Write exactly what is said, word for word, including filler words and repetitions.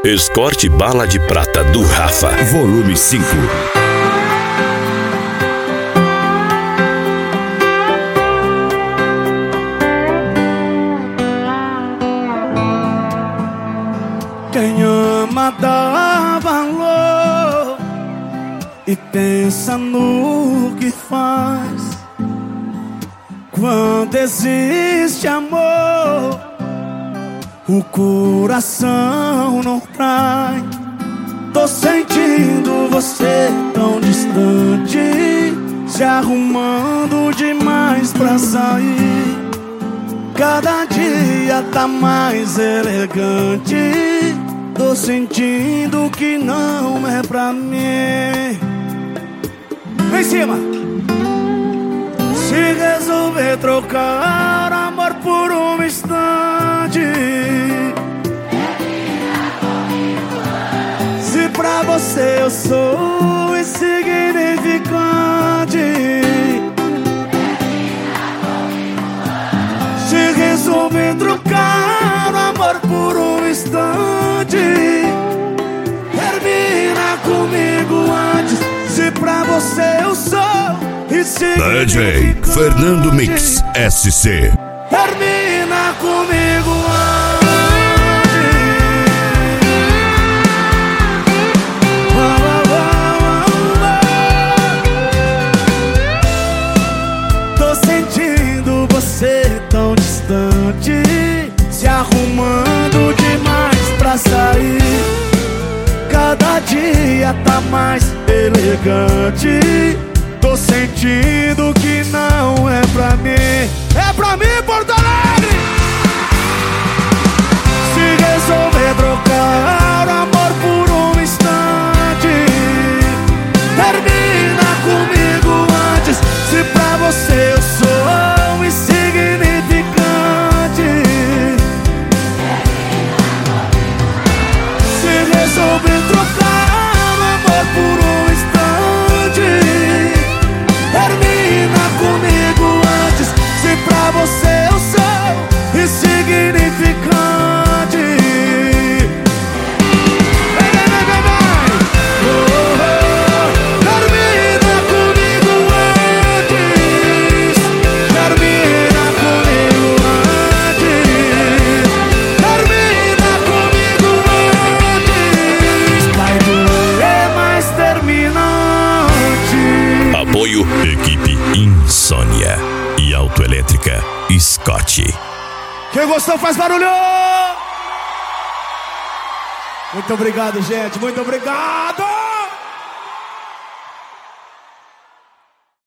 Escort Bala de Prata do Rafa, volume cinco. Quem ama dá valor e pensa no que faz. Quando existe amor, o coração não trai. Tô sentindo você tão distante, se arrumando demais pra sair. Cada dia tá mais elegante. Tô sentindo que não é pra mim. Vem em cima. Se resolver trocar amor por um instante, se pra você eu sou insignificante, se resolver trocar amor por um instante, termina comigo antes. Se pra você eu sou D J Fernando Mix S C. Termina comigo antes. Tô sentindo você tão distante, se arrumando demais pra sair. Cada dia tá mais elegante. Tô sentindo que não é pra mim. É pra mim, Porto Alegre! Se resolver trocar amor por um instante, termina comigo antes. Se pra você eu sou insignificante, se resolver trocar amor por um instante, termina comigo antes. Se pra você eu sou insignificante, vem, vem, vem, vem, vem. Oh, oh. Termina comigo antes. Termina comigo antes. Termina comigo antes. Vai doer, mas termina antes. Apoio Equipe Insônia e Autoelétrica Scott. Quem gostou faz barulho! Muito obrigado, gente. Muito obrigado!